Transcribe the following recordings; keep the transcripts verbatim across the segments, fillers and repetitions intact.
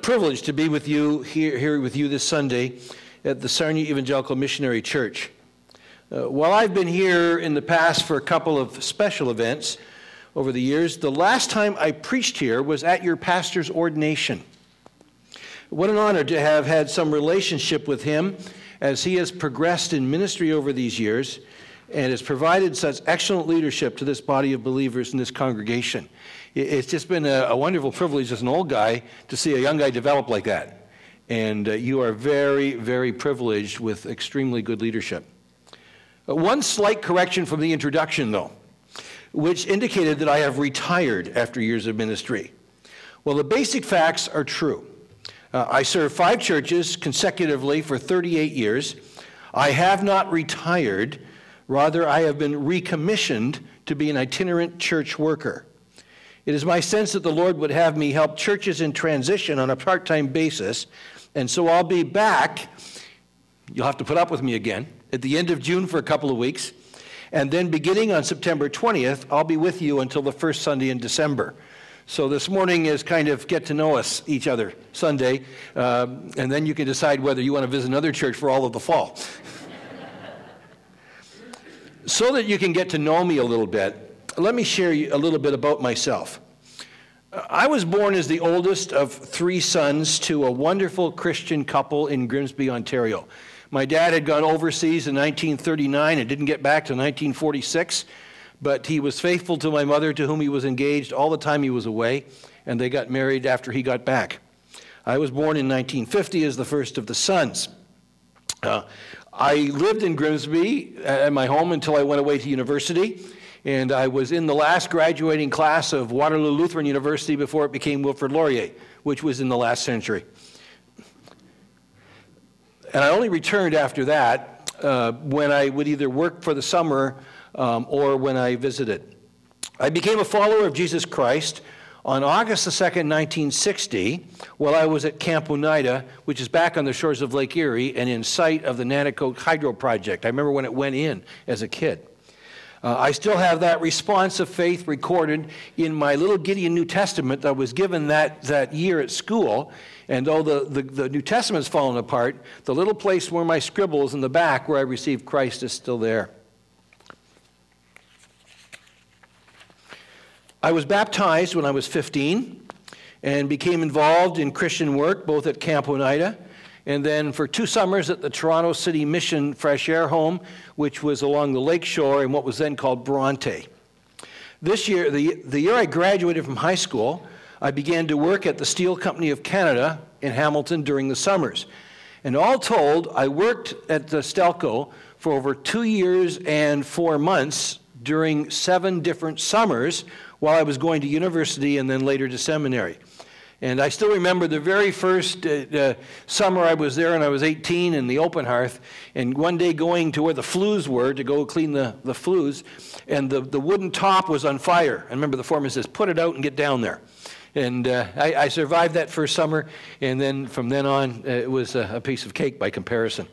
privilege to be with you here, here with you this Sunday at the Sarnia Evangelical Missionary Church. Uh, while I've been here in the past for a couple of special events over the years, the last time I preached here was at your pastor's ordination. What an honor to have had some relationship with him as he has progressed in ministry over these years and has provided such excellent leadership to this body of believers in this congregation. It's just been a, a wonderful privilege as an old guy to see a young guy develop like that. And uh, you are very, very privileged with extremely good leadership. Uh, one slight correction from the introduction, though, which indicated that I have retired after years of ministry. Well, the basic facts are true. Uh, I served five churches consecutively for thirty-eight years. I have not retired. Rather, I have been recommissioned to be an itinerant church worker. It is my sense that the Lord would have me help churches in transition on a part-time basis, and so I'll be back, you'll have to put up with me again, at the end of June for a couple of weeks, and then beginning on September twentieth, I'll be with you until the first Sunday in December. So this morning is kind of get to know us each other Sunday, uh, and then you can decide whether you want to visit another church for all of the fall. So that you can get to know me a little bit, let me share a little bit about myself. I was born as the oldest of three sons to a wonderful Christian couple in Grimsby, Ontario. My dad had gone overseas in nineteen thirty-nine and didn't get back till nineteen forty-six, but he was faithful to my mother, to whom he was engaged all the time he was away, and they got married after he got back. I was born in nineteen fifty as the first of the sons. Uh, I lived in Grimsby at my home until I went away to university. And I was in the last graduating class of Waterloo Lutheran University before it became Wilfrid Laurier, which was in the last century. And I only returned after that uh, when I would either work for the summer um, or when I visited. I became a follower of Jesus Christ on August the second, nineteen sixty, while I was at Camp Oneida, which is back on the shores of Lake Erie and in sight of the Nanticoke Hydro Project. I remember when it went in as a kid. Uh, I still have that response of faith recorded in my little Gideon New Testament that was given that, that year at school. And though the, the, the New Testament's fallen apart, the little place where my scribble is in the back where I received Christ is still there. I was baptized when I was fifteen and became involved in Christian work both at Camp Oneida and then for two summers at the Toronto City Mission Fresh Air Home, which was along the lake shore in what was then called Bronte. This year, the, the year I graduated from high school, I began to work at the Steel Company of Canada in Hamilton during the summers. And all told, I worked at the Stelco for over two years and four months during seven different summers while I was going to university and then later to seminary. And I still remember the very first uh, uh, summer I was there, and I was eighteen in the open hearth, and one day going to where the flues were to go clean the, the flues, and the, the wooden top was on fire. I remember the foreman says, put it out and get down there. And uh, I, I survived that first summer, and then from then on, uh, it was a, a piece of cake by comparison.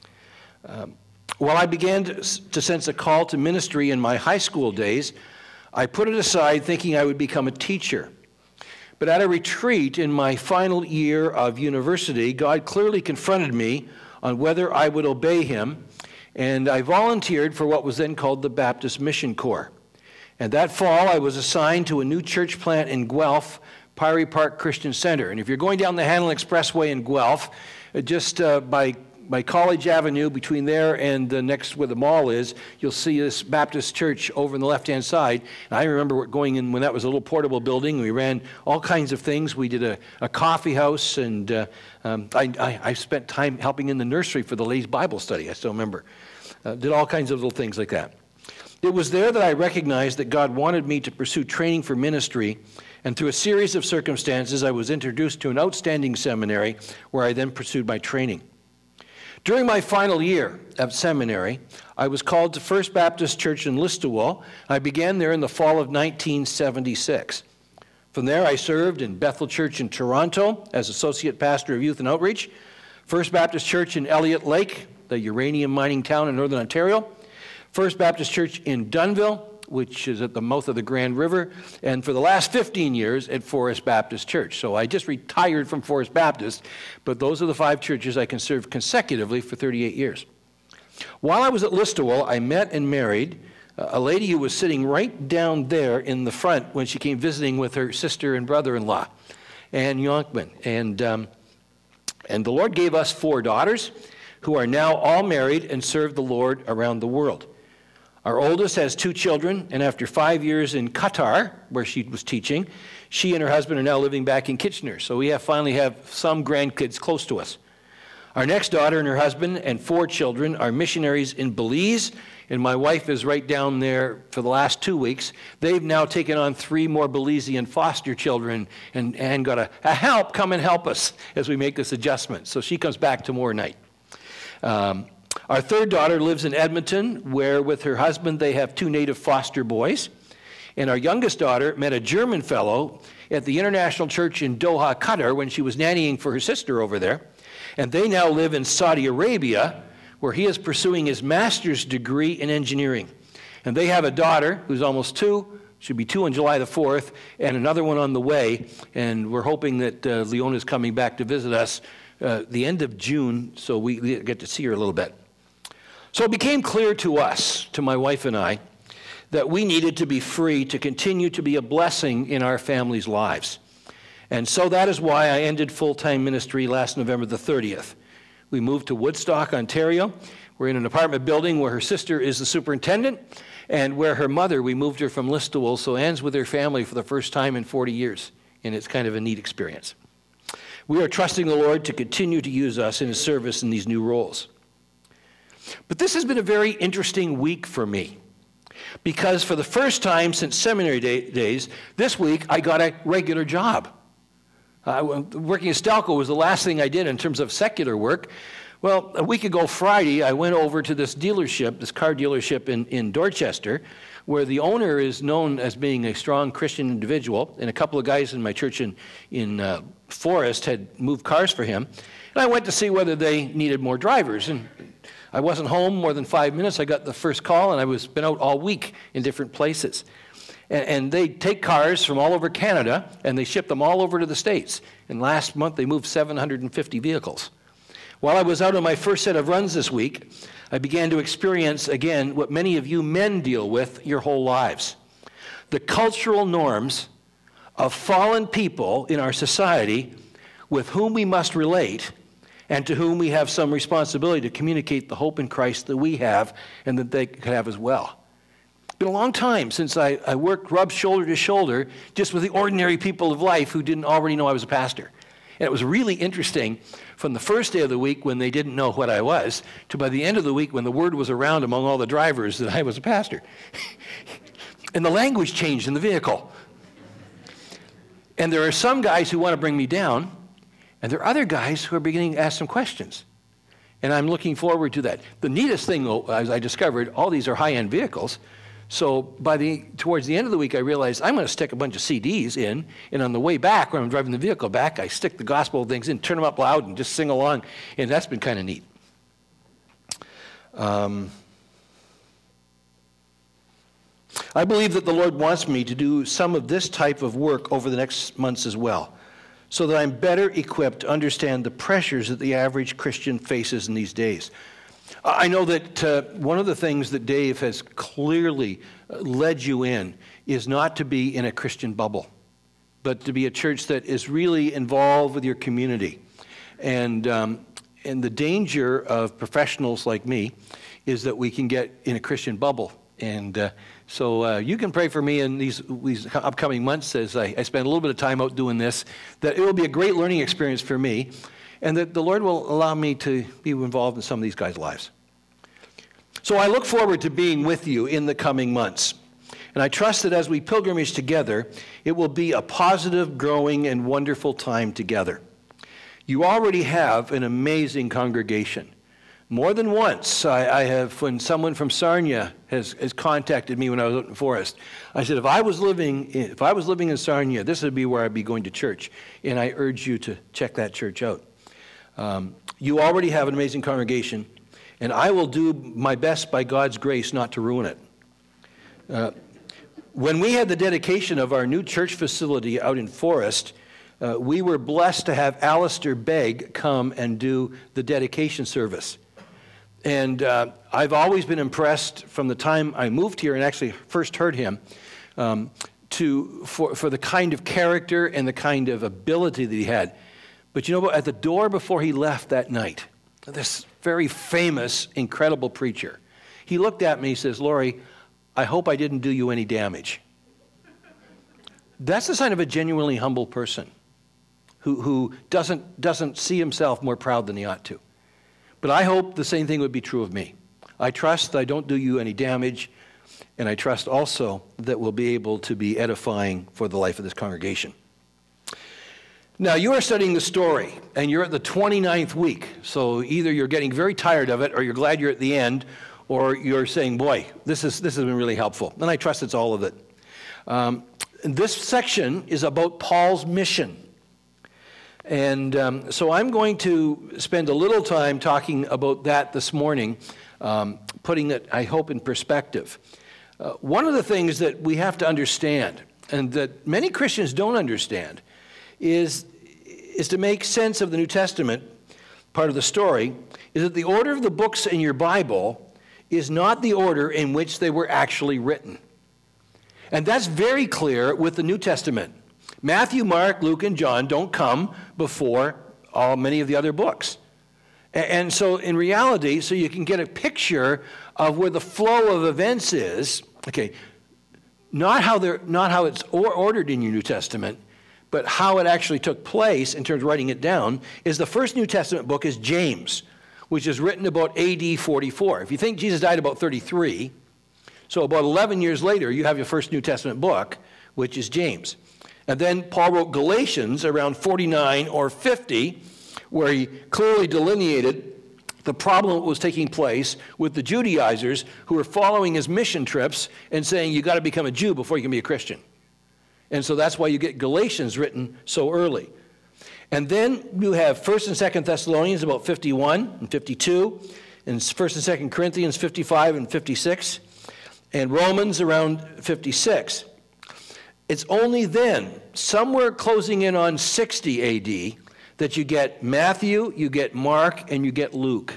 Um, while I began to, to sense a call to ministry in my high school days, I put it aside thinking I would become a teacher. But at a retreat in my final year of university, God clearly confronted me on whether I would obey him, and I volunteered for what was then called the Baptist Mission Corps. And that fall, I was assigned to a new church plant in Guelph, Priory Park Christian Center. And if you're going down the Hanlon Expressway in Guelph, just uh, by by College Avenue, between there and the next where the mall is, you'll see this Baptist church over on the left-hand side. And I remember going in when that was a little portable building. We ran all kinds of things. We did a, a coffee house, and uh, um, I, I, I spent time helping in the nursery for the ladies' Bible study. I still remember. Uh, did all kinds of little things like that. It was there that I recognized that God wanted me to pursue training for ministry, and through a series of circumstances, I was introduced to an outstanding seminary where I then pursued my training. During my final year of seminary, I was called to First Baptist Church in Listowel. I began there in the fall of nineteen seventy-six. From there, I served in Bethel Church in Toronto as Associate Pastor of Youth and Outreach, First Baptist Church in Elliott Lake, the uranium mining town in Northern Ontario, First Baptist Church in Dunnville, which is at the mouth of the Grand River, and for the last fifteen years at Forest Baptist Church. So I just retired from Forest Baptist, but those are the five churches I can serve consecutively for thirty-eight years. While I was at Listowel, I met and married a lady who was sitting right down there in the front when she came visiting with her sister and brother-in-law, Ann Yonkman. And, um, and the Lord gave us four daughters who are now all married and serve the Lord around the world. Our oldest has two children, and after five years in Qatar, where she was teaching, she and her husband are now living back in Kitchener. So we have finally have some grandkids close to us. Our next daughter and her husband and four children are missionaries in Belize, and my wife is right down there for the last two weeks. They've now taken on three more Belizean foster children and, and got a, a help, come and help us as we make this adjustment. So she comes back tomorrow night. Um, Our third daughter lives in Edmonton, where with her husband they have two native foster boys. And our youngest daughter met a German fellow at the International Church in Doha, Qatar, when she was nannying for her sister over there. And they now live in Saudi Arabia, where he is pursuing his master's degree in engineering. And they have a daughter who's almost two, should be two on July the fourth, and another one on the way. And we're hoping that uh, Leona's coming back to visit us uh, the end of June, so we get to see her a little bit. So it became clear to us, to my wife and I, that we needed to be free to continue to be a blessing in our families' lives. And so that is why I ended full-time ministry last November the thirtieth. We moved to Woodstock, Ontario. We're in an apartment building where her sister is the superintendent, and where her mother, we moved her from Listowel, so Anne's with her family for the first time in forty years, and it's kind of a neat experience. We are trusting the Lord to continue to use us in his service in these new roles. But this has been a very interesting week for me, because for the first time since seminary day, days, this week I got a regular job. Uh, working at Stelco was the last thing I did in terms of secular work. Well, a week ago Friday, I went over to this dealership, this car dealership in, in Dorchester, where the owner is known as being a strong Christian individual, and a couple of guys in my church in, in uh, Forest had moved cars for him. And I went to see whether they needed more drivers. And I wasn't home more than five minutes. I got the first call, and I was been out all week in different places. And, and they take cars from all over Canada, and they ship them all over to the States. And last month, they moved seven hundred fifty vehicles. While I was out on my first set of runs this week, I began to experience, again, what many of you men deal with your whole lives. The cultural norms of fallen people in our society with whom we must relate and to whom we have some responsibility to communicate the hope in Christ that we have and that they could have as well. It's been a long time since I, I worked, rubbed shoulder to shoulder just with the ordinary people of life who didn't already know I was a pastor. And it was really interesting from the first day of the week when they didn't know what I was to by the end of the week when the word was around among all the drivers that I was a pastor. And the language changed in the vehicle. And there are some guys who want to bring me down, and there are other guys who are beginning to ask some questions. And I'm looking forward to that. The neatest thing, though, as I discovered, all these are high-end vehicles. So by the towards the end of the week, I realized I'm going to stick a bunch of C Ds in, and on the way back, when I'm driving the vehicle back, I stick the gospel things in, turn them up loud, and just sing along. And that's been kind of neat. Um, I believe that the Lord wants me to do some of this type of work over the next months as well, so that I'm better equipped to understand the pressures that the average Christian faces in these days. I know that uh, one of the things that Dave has clearly led you in is not to be in a Christian bubble, but to be a church that is really involved with your community. And, um, and the danger of professionals like me is that we can get in a Christian bubble. And uh, so uh, you can pray for me in these, these upcoming months as I, I spend a little bit of time out doing this, that it will be a great learning experience for me, and that the Lord will allow me to be involved in some of these guys' lives. So I look forward to being with you in the coming months. And I trust that as we pilgrimage together, it will be a positive, growing, and wonderful time together. You already have an amazing congregation. More than once, I, I have, when someone from Sarnia has, has contacted me when I was out in Forest, I said, if I was living, if I was living in Sarnia, this would be where I'd be going to church. And I urge you to check that church out. Um, you already have an amazing congregation, and I will do my best by God's grace not to ruin it. Uh, when we had the dedication of our new church facility out in Forest, uh, we were blessed to have Alistair Begg come and do the dedication service. And uh, I've always been impressed from the time I moved here and actually first heard him um, to for, for the kind of character and the kind of ability that he had. But you know what? At the door before he left that night, this very famous, incredible preacher, he looked at me and he says, "Laurie, I hope I didn't do you any damage." That's the sign of a genuinely humble person who, who doesn't, doesn't see himself more proud than he ought to. But I hope the same thing would be true of me. I trust that I don't do you any damage, and I trust also that we'll be able to be edifying for the life of this congregation. Now, you are studying the story, and you're at the twenty-ninth week, so either you're getting very tired of it, or you're glad you're at the end, or you're saying, boy, this, is, this has been really helpful. And I trust it's all of it. Um, this section is about Paul's mission. And um, so I'm going to spend a little time talking about that this morning, um, putting it, I hope, in perspective. Uh, one of the things that we have to understand, and that many Christians don't understand, is, is to make sense of the New Testament, part of the story, is that the order of the books in your Bible is not the order in which they were actually written. And that's very clear with the New Testament. Matthew, Mark, Luke, and John don't come before all many of the other books. And so in reality, so you can get a picture of where the flow of events is, okay, not how they're not how it's or ordered in your New Testament, but how it actually took place in terms of writing it down, is the first New Testament book is James, which is written about A D forty-four. If you think Jesus died about thirty-three, so about eleven years later, you have your first New Testament book, which is James. And then Paul wrote Galatians around forty-nine or fifty, where he clearly delineated the problem that was taking place with the Judaizers who were following his mission trips and saying, you got to become a Jew before you can be a Christian. And so that's why you get Galatians written so early. And then you have First and Second Thessalonians about fifty-one and fifty-two, and First and Second Corinthians fifty-five and fifty-six, and Romans around fifty-six. It's only then, somewhere closing in on sixty A D, that you get Matthew, you get Mark, and you get Luke.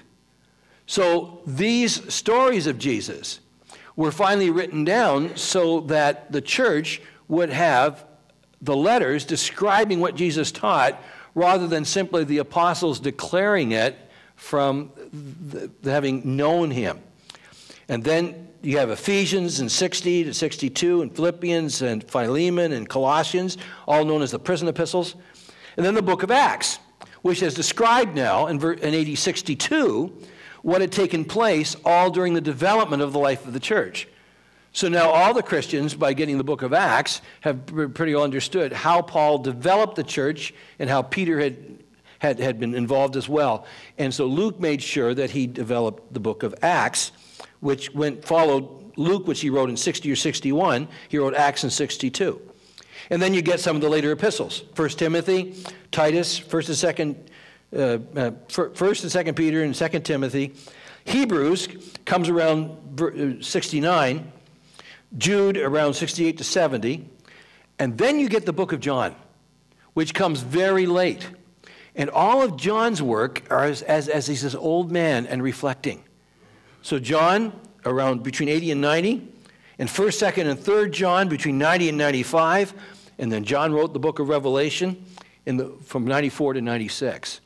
So these stories of Jesus were finally written down so that the church would have the letters describing what Jesus taught rather than simply the apostles declaring it from the, the having known him. And then you have Ephesians in sixty to sixty-two, and Philippians and Philemon and Colossians, all known as the prison epistles. And then the book of Acts, which has described now in A D sixty-two what had taken place all during the development of the life of the church. So now all the Christians, by getting the book of Acts, have pretty well understood how Paul developed the church and how Peter had, had, had been involved as well. And so Luke made sure that he developed the book of Acts, which went followed Luke, which he wrote in sixty or sixty-one. He wrote Acts in sixty-two. And then you get some of the later epistles. First Timothy, Titus, First and Second, uh, uh, First and Second Peter, and Second Timothy. Hebrews comes around sixty-nine. Jude around sixty-eight to seventy. And then you get the book of John, which comes very late. And all of John's work are as, as, as he's this old man and reflecting. So John, around between eighty and ninety, and first, second, and third John between ninety and ninety-five, and then John wrote the book of Revelation in the, from ninety-four to ninety-six.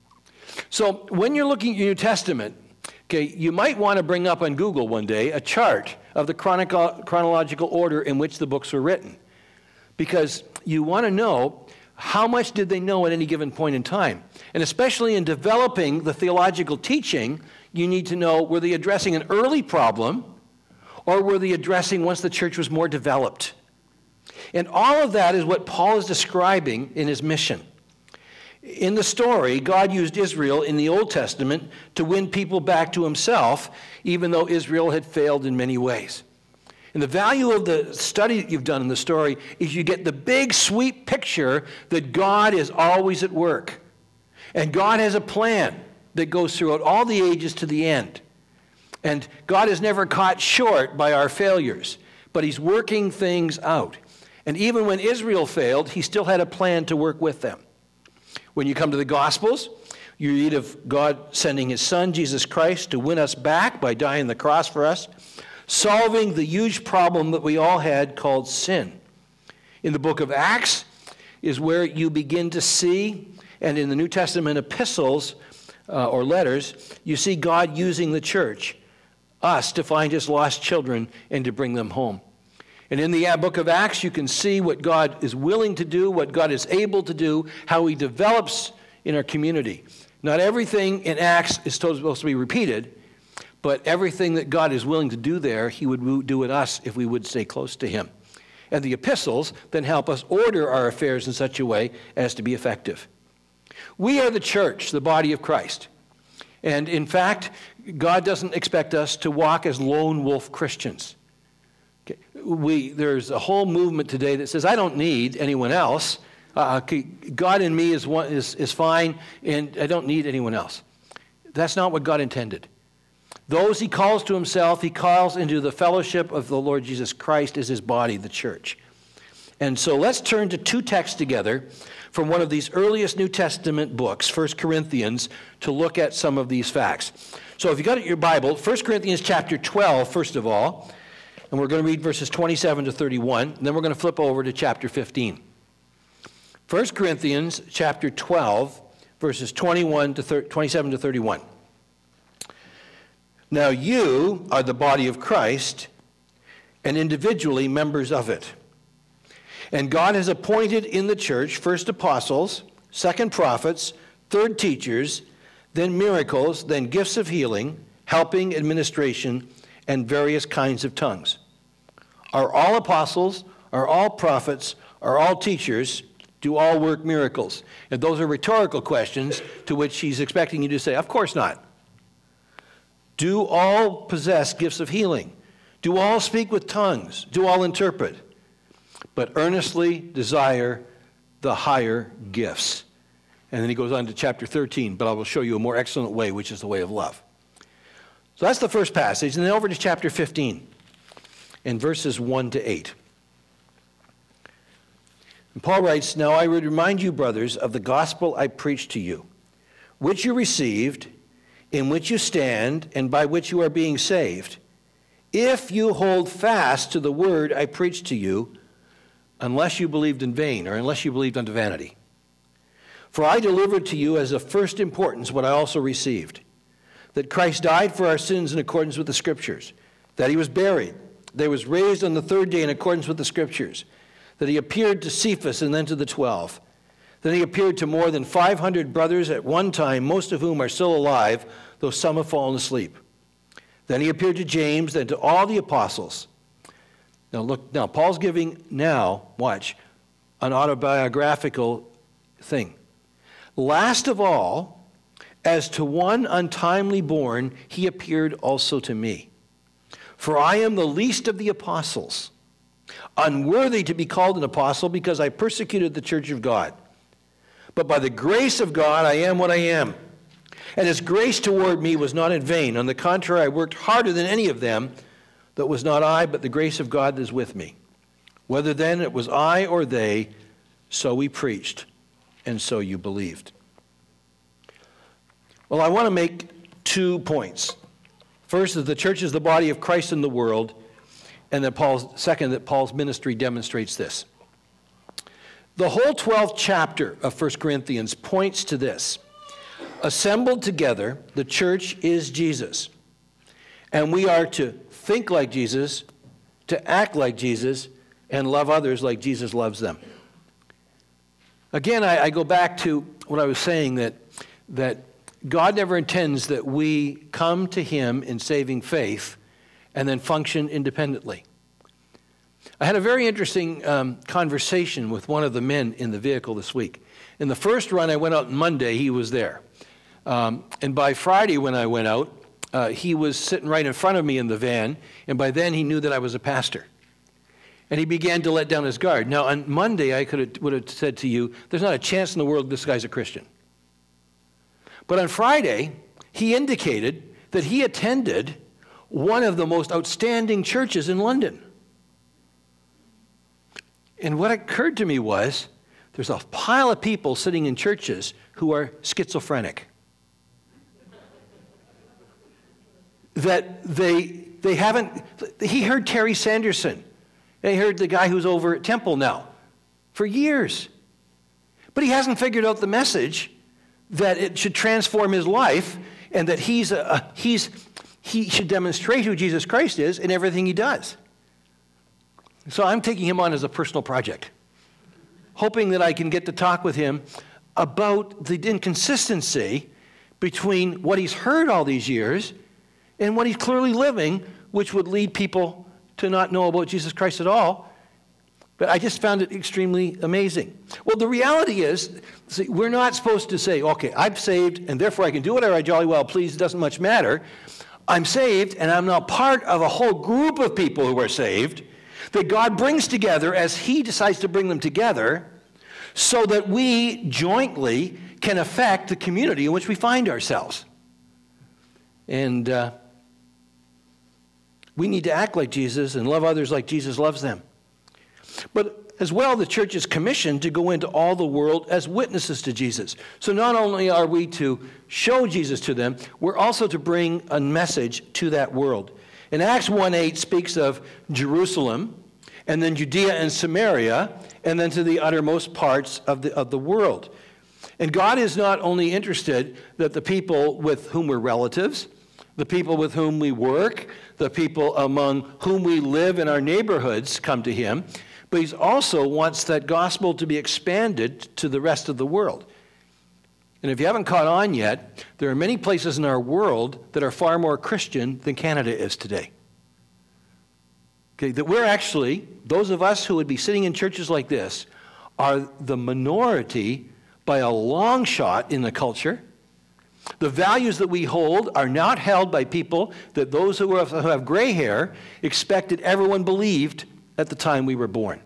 So when you're looking at your New Testament, okay, you might want to bring up on Google one day a chart of the chronico- chronological order in which the books were written, because you want to know how much did they know at any given point in time. And especially in developing the theological teaching, you need to know, were they addressing an early problem, or were they addressing once the church was more developed? And all of that is what Paul is describing in his mission. In the story, God used Israel in the Old Testament to win people back to himself, even though Israel had failed in many ways. And the value of the study that you've done in the story is you get the big, sweet picture that God is always at work. And God has a plan that goes throughout all the ages to the end. And God is never caught short by our failures, but he's working things out. And even when Israel failed, he still had a plan to work with them. When you come to the Gospels, you read of God sending his son, Jesus Christ, to win us back by dying on the cross for us, solving the huge problem that we all had called sin. In the book of Acts is where you begin to see, and in the New Testament epistles uh, or letters, you see God using the church, us, to find his lost children and to bring them home. And in the book of Acts, you can see what God is willing to do, what God is able to do, how he develops in our community. Not everything in Acts is supposed to be repeated, but everything that God is willing to do there, he would do with us if we would stay close to him. And the epistles then help us order our affairs in such a way as to be effective. We are the church, the body of Christ. And in fact, God doesn't expect us to walk as lone wolf Christians. Okay. We, there's a whole movement today that says, I don't need anyone else. Uh, God in me is, one, is, is fine, and I don't need anyone else. That's not what God intended. Those he calls to himself, he calls into the fellowship of the Lord Jesus Christ as his body, the church. And so let's turn to two texts together from one of these earliest New Testament books, First Corinthians, to look at some of these facts. So if you got your Bible, First Corinthians chapter twelve, first of all, and we're going to read verses twenty-seven to thirty-one, and then we're going to flip over to chapter fifteen. First Corinthians chapter twelve, verses twenty-one to thirty, twenty-seven to thirty-one. Now you are the body of Christ, and individually members of it. And God has appointed in the church first apostles, second prophets, third teachers, then miracles, then gifts of healing, helping, administration, and various kinds of tongues. Are all apostles, are all prophets, are all teachers, do all work miracles? And those are rhetorical questions to which he's expecting you to say, of course not. Do all possess gifts of healing? Do all speak with tongues? Do all interpret? But earnestly desire the higher gifts. And then he goes on to chapter thirteen, but I will show you a more excellent way, which is the way of love. So that's the first passage. And then over to chapter fifteen, in verses one to eight. And Paul writes, Now I would remind you, brothers, of the gospel I preached to you, which you received, in which you stand, and by which you are being saved, if you hold fast to the word I preached to you, unless you believed in vain, or unless you believed unto vanity. For I delivered to you as of first importance what I also received, that Christ died for our sins in accordance with the Scriptures, that he was buried, that he was raised on the third day in accordance with the Scriptures, that he appeared to Cephas and then to the twelve. Then he appeared to more than five hundred brothers at one time, most of whom are still alive, though some have fallen asleep. Then he appeared to James, then to all the apostles. Now look, now Paul's giving now, watch, an autobiographical thing. Last of all, as to one untimely born, he appeared also to me. For I am the least of the apostles, unworthy to be called an apostle because I persecuted the church of God. But by the grace of God, I am what I am. And his grace toward me was not in vain. On the contrary, I worked harder than any of them. That was not I, but the grace of God that is with me. Whether then it was I or they, so we preached, and so you believed. Well, I want to make two points. First is the church is the body of Christ in the world, and then Paul's, second, that Paul's ministry demonstrates this. The whole twelfth chapter of First Corinthians points to this. Assembled together, the church is Jesus. And we are to think like Jesus, to act like Jesus, and love others like Jesus loves them. Again, I, I go back to what I was saying, that, that God never intends that we come to him in saving faith and then function independently. I had a very interesting um, conversation with one of the men in the vehicle this week. In the first run, I went out on Monday, he was there. Um, and by Friday when I went out, uh, he was sitting right in front of me in the van, and by then he knew that I was a pastor. And he began to let down his guard. Now, on Monday, I could have, would have said to you, there's not a chance in the world this guy's a Christian. But on Friday, he indicated that he attended one of the most outstanding churches in London. And what occurred to me was there's a pile of people sitting in churches who are schizophrenic. That they they haven't, he heard Terry Sanderson. He heard the guy who's over at Temple now for years. But he hasn't figured out the message that it should transform his life and that he's a, he's he should demonstrate who Jesus Christ is in everything he does. So I'm taking him on as a personal project, hoping that I can get to talk with him about the inconsistency between what he's heard all these years and what he's clearly living, which would lead people to not know about Jesus Christ at all. But I just found it extremely amazing. Well, the reality is, see, we're not supposed to say, okay, I'm saved, and therefore I can do whatever I jolly well please, it doesn't much matter. I'm saved, and I'm now part of a whole group of people who are saved that God brings together as he decides to bring them together so that we jointly can affect the community in which we find ourselves. And uh, we need to act like Jesus and love others like Jesus loves them. But as well, the church is commissioned to go into all the world as witnesses to Jesus. So not only are we to show Jesus to them, we're also to bring a message to that world. And Acts one eight speaks of Jerusalem, and then Judea and Samaria, and then to the uttermost parts of the, of the world. And God is not only interested that the people with whom we're relatives, the people with whom we work, the people among whom we live in our neighborhoods come to him, but he also wants that gospel to be expanded to the rest of the world. And if you haven't caught on yet, there are many places in our world that are far more Christian than Canada is today. Okay, that we're actually, those of us who would be sitting in churches like this, are the minority by a long shot in the culture. The values that we hold are not held by people that those who have, who have gray hair expected everyone believed at the time we were born.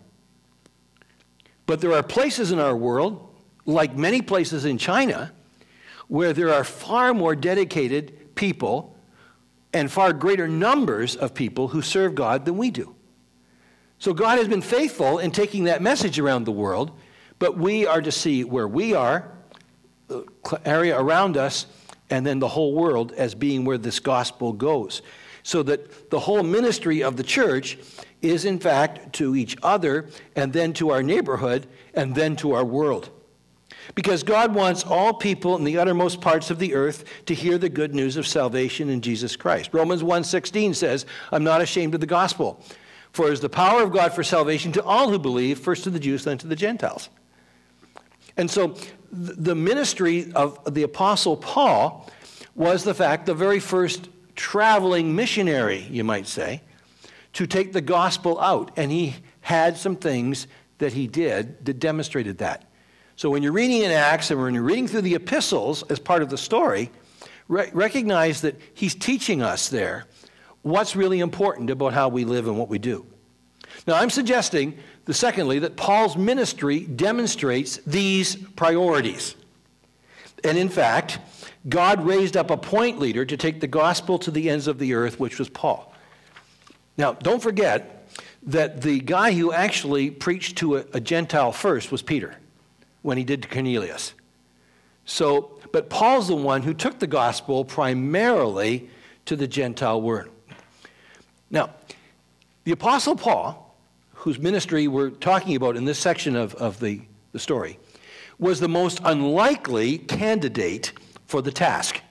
But there are places in our world, like many places in China, where there are far more dedicated people and far greater numbers of people who serve God than we do. So God has been faithful in taking that message around the world, but we are to see where we are, the area around us, and then the whole world as being where this gospel goes. So that the whole ministry of the church is in fact to each other, and then to our neighborhood, and then to our world. Because God wants all people in the uttermost parts of the earth to hear the good news of salvation in Jesus Christ. Romans one sixteen says, I'm not ashamed of the gospel, for it is the power of God for salvation to all who believe, first to the Jews, then to the Gentiles. And so the ministry of the Apostle Paul was the fact, the very first traveling missionary, you might say, to take the gospel out. And he had some things that he did that demonstrated that. So when you're reading in Acts and when you're reading through the epistles as part of the story, re- recognize that he's teaching us there what's really important about how we live and what we do. Now I'm suggesting, the secondly, that Paul's ministry demonstrates these priorities. And in fact, God raised up a point leader to take the gospel to the ends of the earth, which was Paul. Now, don't forget that the guy who actually preached to a, a Gentile first was Peter, when he did to Cornelius. So, but Paul's the one who took the gospel primarily to the Gentile world. Now, the Apostle Paul, whose ministry we're talking about in this section of, of the, the story, was the most unlikely candidate for the task.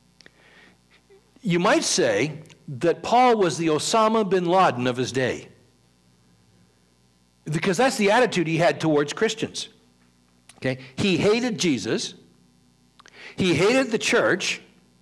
You might say that Paul was the Osama bin Laden of his day, because that's the attitude he had towards Christians. Okay? He hated Jesus. He hated the church.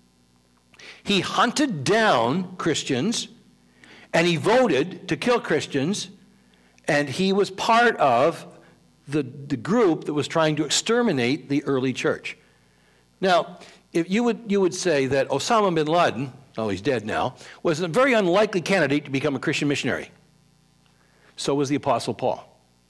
He hunted down Christians, and he voted to kill Christians, and he was part of the, the group that was trying to exterminate the early church. Now, if you would you would say that Osama bin Laden, oh, he's dead now, was a very unlikely candidate to become a Christian missionary. So was the Apostle Paul.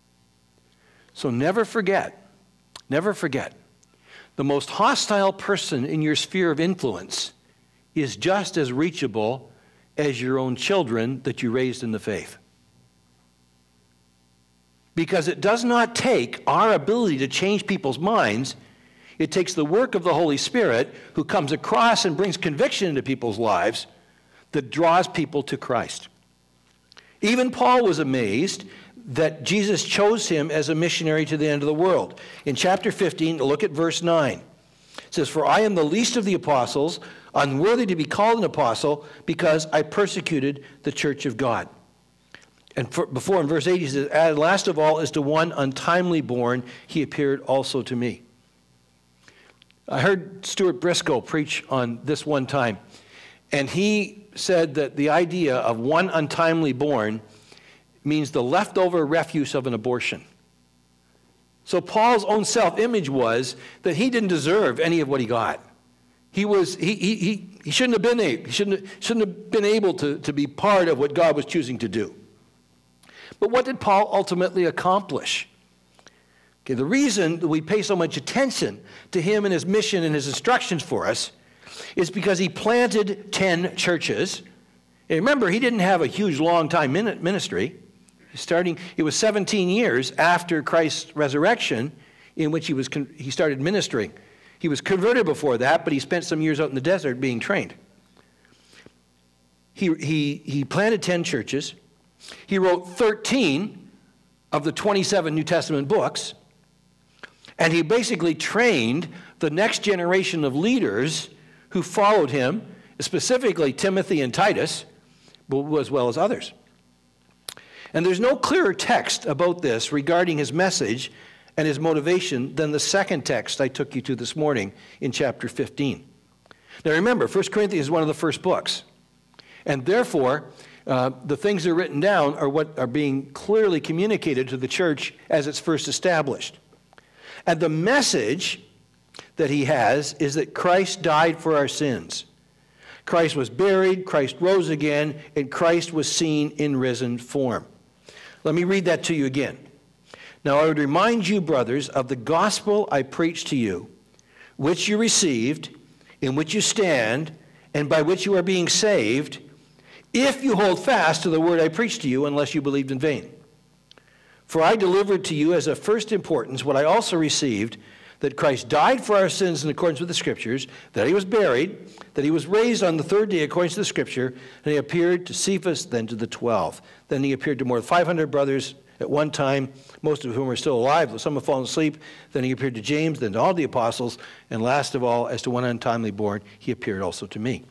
So never forget, never forget, the most hostile person in your sphere of influence is just as reachable as your own children that you raised in the faith. because it does not take our ability to change people's minds. It takes the work of the Holy Spirit, who comes across and brings conviction into people's lives, that draws people to Christ. Even Paul was amazed that Jesus chose him as a missionary to the end of the world. In chapter fifteen, look at verse nine. It says, "For I am the least of the apostles, unworthy to be called an apostle, because I persecuted the church of God." And for, before in verse eight, he says, "And last of all, as to one untimely born, he appeared also to me." I heard Stuart Briscoe preach on this one time, and he said that the idea of one untimely born means the leftover refuse of an abortion. So Paul's own self-image was that he didn't deserve any of what he got. He was he he he, he shouldn't have been able, he shouldn't shouldn't have been able to, to be part of what God was choosing to do. But what did Paul ultimately accomplish? Okay, the reason that we pay so much attention to him and his mission and his instructions for us is because he planted ten churches. And remember, he didn't have a huge, long time ministry. Starting, it was seventeen years after Christ's resurrection in which he was he started ministering. He was converted before that, but he spent some years out in the desert being trained. He, he, he planted ten churches. He wrote thirteen of the twenty-seven New Testament books. And he basically trained the next generation of leaders who followed him, specifically Timothy and Titus, as well as others. And there's no clearer text about this regarding his message and his motivation than the second text I took you to this morning in chapter fifteen. Now remember, First Corinthians is one of the first books. And therefore, uh, the things that are written down are what are being clearly communicated to the church as it's first established. And the message that he has is that Christ died for our sins. Christ was buried, Christ rose again, and Christ was seen in risen form. Let me read that to you again. "Now I would remind you, brothers, of the gospel I preached to you, which you received, in which you stand, and by which you are being saved, if you hold fast to the word I preached to you, unless you believed in vain. For I delivered to you as of first importance what I also received, that Christ died for our sins in accordance with the Scriptures, that he was buried, that he was raised on the third day according to the Scripture, and he appeared to Cephas, then to the twelve. Then he appeared to more than five hundred brothers at one time, most of whom are still alive, though some have fallen asleep. Then he appeared to James, then to all the apostles, and last of all, as to one untimely born, he appeared also to me."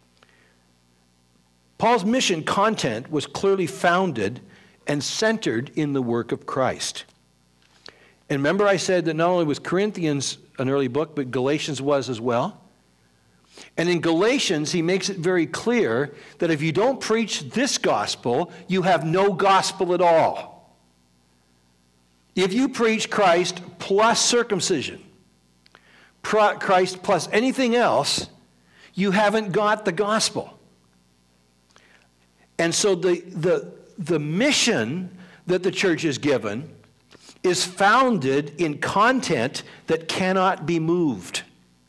Paul's mission content was clearly founded and centered in the work of Christ. And remember I said that not only was Corinthians an early book, but Galatians was as well? And in Galatians, he makes it very clear that if you don't preach this gospel, you have no gospel at all. If you preach Christ plus circumcision, Christ plus anything else, you haven't got the gospel. And so the, the, the mission that the church is given is founded in content that cannot be moved.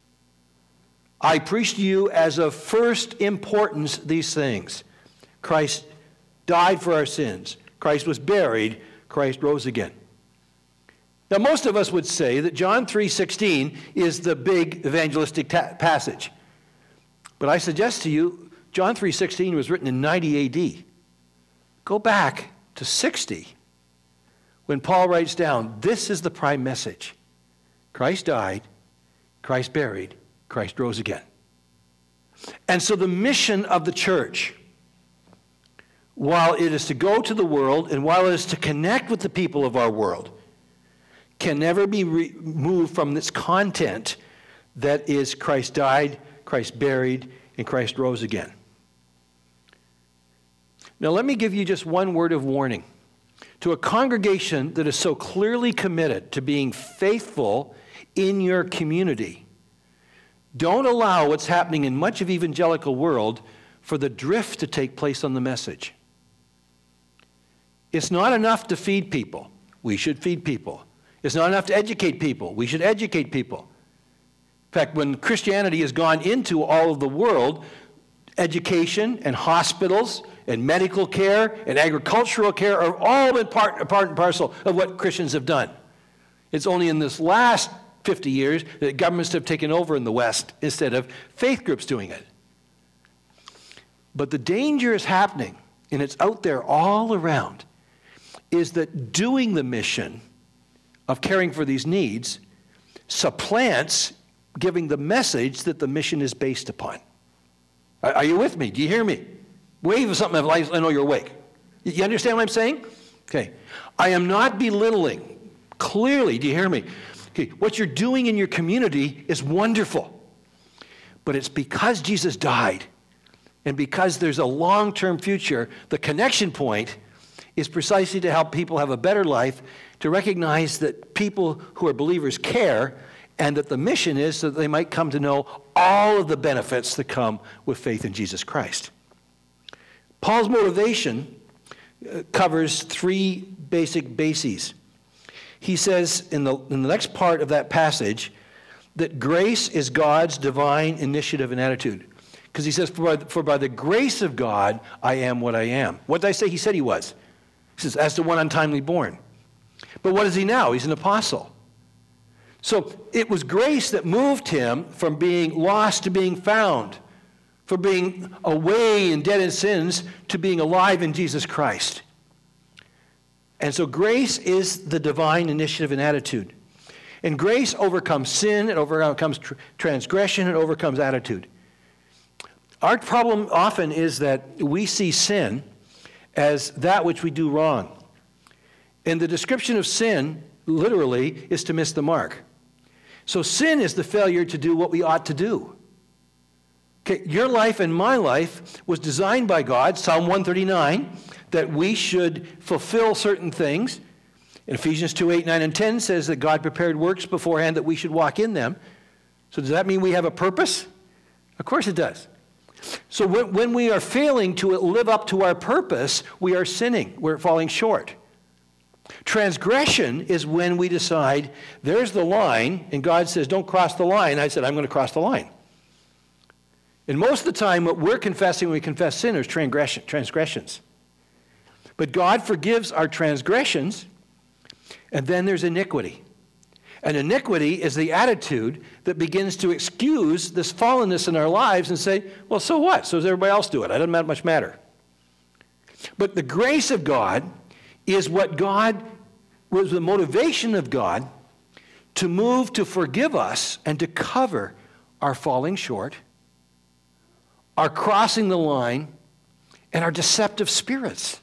I preach to you as of first importance these things. Christ died for our sins. Christ was buried. Christ rose again. Now, most of us would say that John three sixteen is the big evangelistic ta- passage. But I suggest to you, John three sixteen was written in ninety A D. Go back to sixty, when Paul writes down, this is the prime message. Christ died, Christ buried, Christ rose again. And so the mission of the church, while it is to go to the world and while it is to connect with the people of our world, can never be removed from its content that is Christ died, Christ buried, and Christ rose again. Now let me give you just one word of warning. To a congregation that is so clearly committed to being faithful in your community, don't allow what's happening in much of evangelical world for the drift to take place on the message. It's not enough to feed people. We should feed people. It's not enough to educate people. We should educate people. In fact, when Christianity has gone into all of the world, education and hospitals and medical care and agricultural care are all been part, part and parcel of what Christians have done. It's only in this last fifty years that governments have taken over in the West instead of faith groups doing it. But the danger is happening, and it's out there all around, is that doing the mission of caring for these needs supplants giving the message that the mission is based upon. Are, are you with me? Do you hear me? Wave something if I know you're awake. You understand what I'm saying? Okay. I am not belittling. Clearly, do you hear me? Okay. What you're doing in your community is wonderful. But it's because Jesus died and because there's a long-term future, the connection point is precisely to help people have a better life, to recognize that people who are believers care, and that the mission is so that they might come to know all of the benefits that come with faith in Jesus Christ. Paul's motivation uh, covers three basic bases. He says in the, in the next part of that passage that grace is God's divine initiative and attitude. Because he says, for by, for by the grace of God, I am what I am. What did I say he said he was? He says, as the one untimely born. But what is he now? He's an apostle. So it was grace that moved him from being lost to being found, from being away and dead in sins to being alive in Jesus Christ. And so grace is the divine initiative and attitude. And grace overcomes sin, it overcomes tr- transgression, it overcomes attitude. Our problem often is that we see sin as that which we do wrong. And the description of sin, literally, is to miss the mark. So sin is the failure to do what we ought to do. Okay, your life and my life was designed by God, Psalm one thirty-nine, that we should fulfill certain things. And Ephesians two, eight, nine, and ten says that God prepared works beforehand that we should walk in them. So does that mean we have a purpose? Of course it does. So when, when we are failing to live up to our purpose, we are sinning. We're falling short. Transgression is when we decide, there's the line, and God says, don't cross the line. I said, I'm going to cross the line. And most of the time, what we're confessing when we confess sin is transgression, transgressions. But God forgives our transgressions, and then there's iniquity. And iniquity is the attitude that begins to excuse this fallenness in our lives and say, well, so what? So does everybody else do it? It doesn't much matter. But the grace of God is what God, was the motivation of God to move to forgive us and to cover our falling short, our crossing the line, and our deceptive spirits.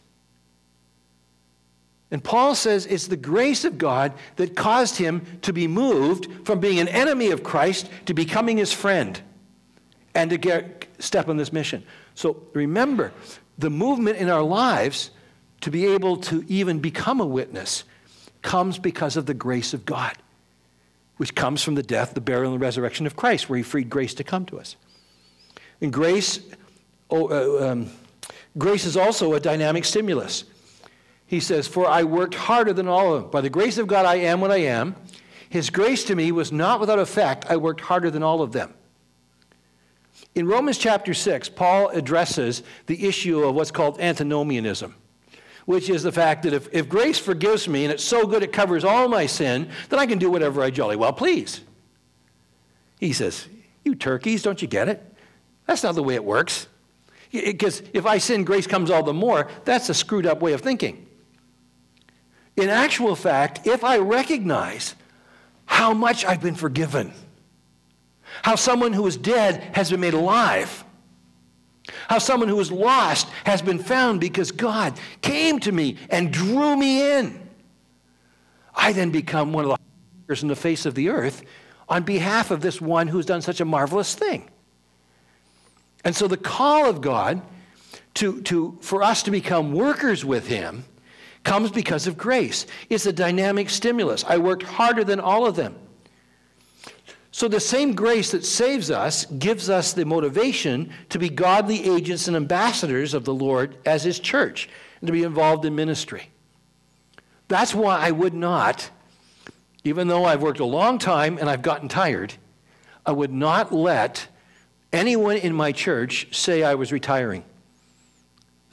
And Paul says it's the grace of God that caused him to be moved from being an enemy of Christ to becoming his friend and to get, step on this mission. So remember, the movement in our lives to be able to even become a witness comes because of the grace of God, which comes from the death, the burial, and the resurrection of Christ, where he freed grace to come to us. And grace, oh, uh, um, grace is also a dynamic stimulus. He says, for I worked harder than all of them. By the grace of God, I am what I am. His grace to me was not without effect. I worked harder than all of them. In Romans chapter six, Paul addresses the issue of what's called antinomianism, which is the fact that if, if grace forgives me and it's so good it covers all my sin, then I can do whatever I jolly well please. He says, you turkeys, don't you get it? That's not the way it works. Because if I sin, grace comes all the more. That's a screwed up way of thinking. In actual fact, if I recognize how much I've been forgiven, how someone who was dead has been made alive, how someone who was lost has been found because God came to me and drew me in, I then become one of the leaders in the face of the earth on behalf of this one who's done such a marvelous thing. And so the call of God to, to, for us to become workers with him comes because of grace. It's a dynamic stimulus. I worked harder than all of them. So the same grace that saves us gives us the motivation to be godly agents and ambassadors of the Lord as his church and to be involved in ministry. That's why I would not, even though I've worked a long time and I've gotten tired, I would not let anyone in my church say I was retiring.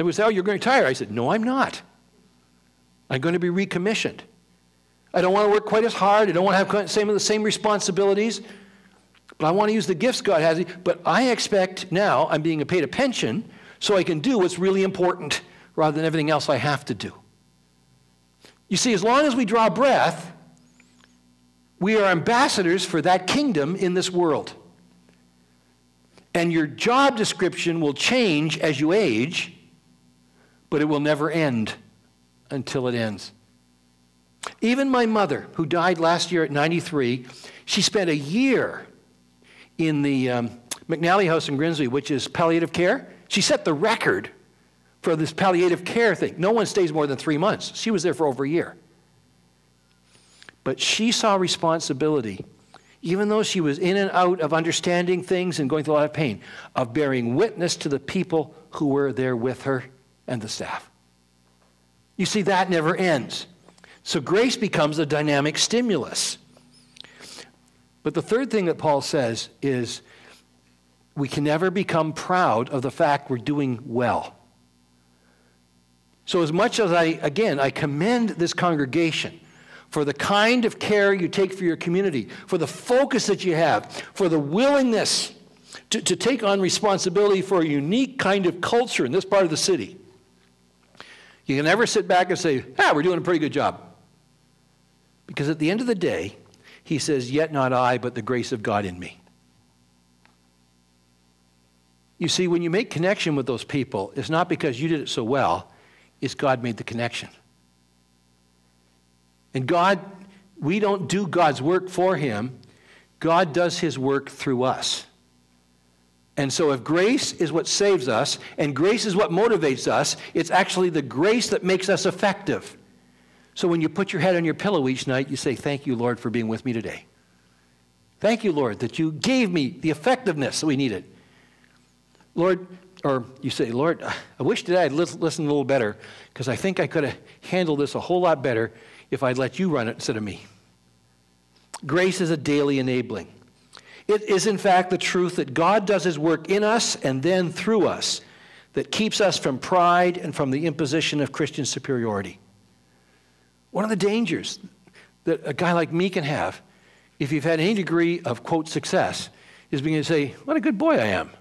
They would say, oh, you're going to retire. I said, no, I'm not. I'm going to be recommissioned. I don't want to work quite as hard. I don't want to have quite the same, the same responsibilities. But I want to use the gifts God has. But I expect now I'm being paid a pension so I can do what's really important rather than everything else I have to do. You see, as long as we draw breath, we are ambassadors for that kingdom in this world. And your job description will change as you age, but it will never end until it ends. Even my mother, who died last year at ninety-three, she spent a year in the um, McNally House in Grimsby, which is palliative care. She set the record for this palliative care thing. No one stays more than three months. She was there for over a year. But she saw responsibility, even though she was in and out of understanding things and going through a lot of pain, of bearing witness to the people who were there with her and the staff. You see, that never ends. So grace becomes a dynamic stimulus. But the third thing that Paul says is we can never become proud of the fact we're doing well. So as much as I, again, I commend this congregation for the kind of care you take for your community, for the focus that you have, for the willingness to, to take on responsibility for a unique kind of culture in this part of the city, you can never sit back and say, ah, we're doing a pretty good job. Because at the end of the day, he says, yet not I, but the grace of God in me. You see, when you make connection with those people, it's not because you did it so well, it's God made the connection. And God, we don't do God's work for him. God does his work through us. And so if grace is what saves us, and grace is what motivates us, it's actually the grace that makes us effective. So when you put your head on your pillow each night, you say, thank you, Lord, for being with me today. Thank you, Lord, that you gave me the effectiveness that we needed. Lord, or you say, Lord, I wish today I'd listened a little better, because I think I could have handled this a whole lot better if I'd let you run it instead of me. Grace is a daily enabling. It is, in fact, the truth that God does his work in us and then through us that keeps us from pride and from the imposition of Christian superiority. One of the dangers that a guy like me can have, if you've had any degree of, quote, success, is being able to say, what a good boy I am.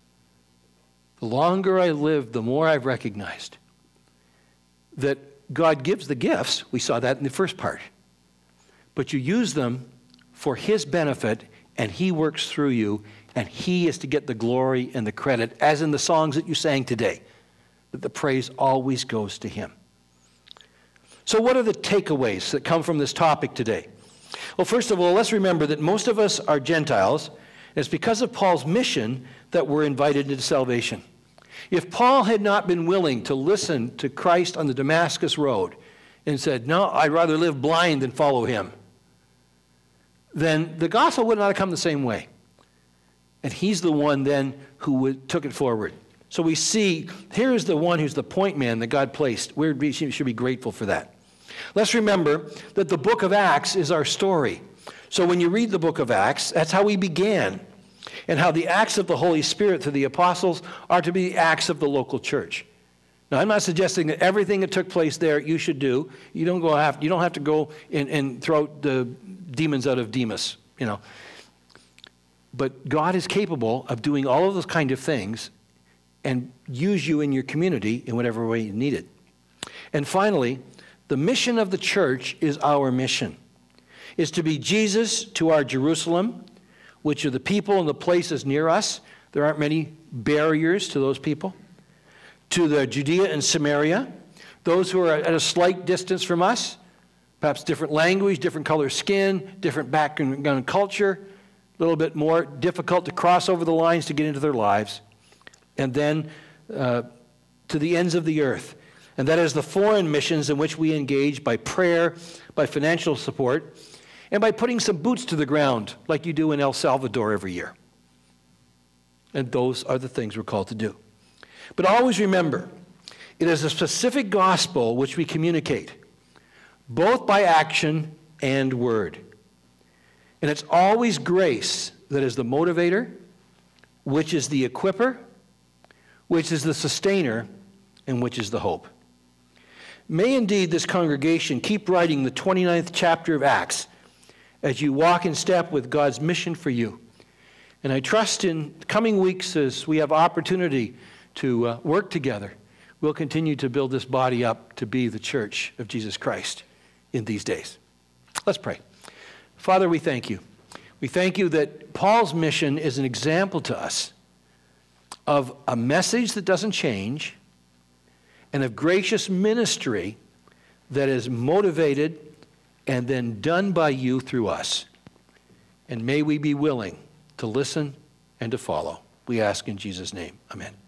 The longer I live, the more I've recognized that God gives the gifts. We saw that in the first part. But you use them for his benefit, and he works through you, and he is to get the glory and the credit, as in the songs that you sang today, that the praise always goes to him. So what are the takeaways that come from this topic today? Well, first of all, let's remember that most of us are Gentiles. It's because of Paul's mission that we're invited into salvation. If Paul had not been willing to listen to Christ on the Damascus road and said, no, I'd rather live blind than follow him, then the gospel would not have come the same way. And he's the one then who would, took it forward. So we see, here is the one who's the point man that God placed. We should be grateful for that. Let's remember that the book of Acts is our story. So when you read the book of Acts, that's how we began, and how the acts of the Holy Spirit through the apostles are to be the acts of the local church. Now, I'm not suggesting that everything that took place there you should do. You don't go have, you don't have to go and, and throw the demons out of Demas, you know. But God is capable of doing all of those kind of things and use you in your community in whatever way you need it. And finally, the mission of the church is our mission. Is to be Jesus to our Jerusalem, which are the people and the places near us. There aren't many barriers to those people. To the Judea and Samaria, those who are at a slight distance from us, perhaps different language, different color skin, different background and culture, a little bit more difficult to cross over the lines to get into their lives. And then uh, to the ends of the earth. And that is the foreign missions in which we engage by prayer, by financial support, and by putting some boots to the ground like you do in El Salvador every year. And those are the things we're called to do. But always remember, it is a specific gospel which we communicate, both by action and word. And it's always grace that is the motivator, which is the equipper, which is the sustainer, and which is the hope. May indeed this congregation keep writing the twenty-ninth chapter of Acts as you walk in step with God's mission for you. And I trust in coming weeks as we have opportunity to uh, work together, we'll continue to build this body up to be the church of Jesus Christ in these days. Let's pray. Father, we thank you. We thank you that Paul's mission is an example to us of a message that doesn't change and of gracious ministry that is motivated and then done by you through us. And may we be willing to listen and to follow. We ask in Jesus' name. Amen.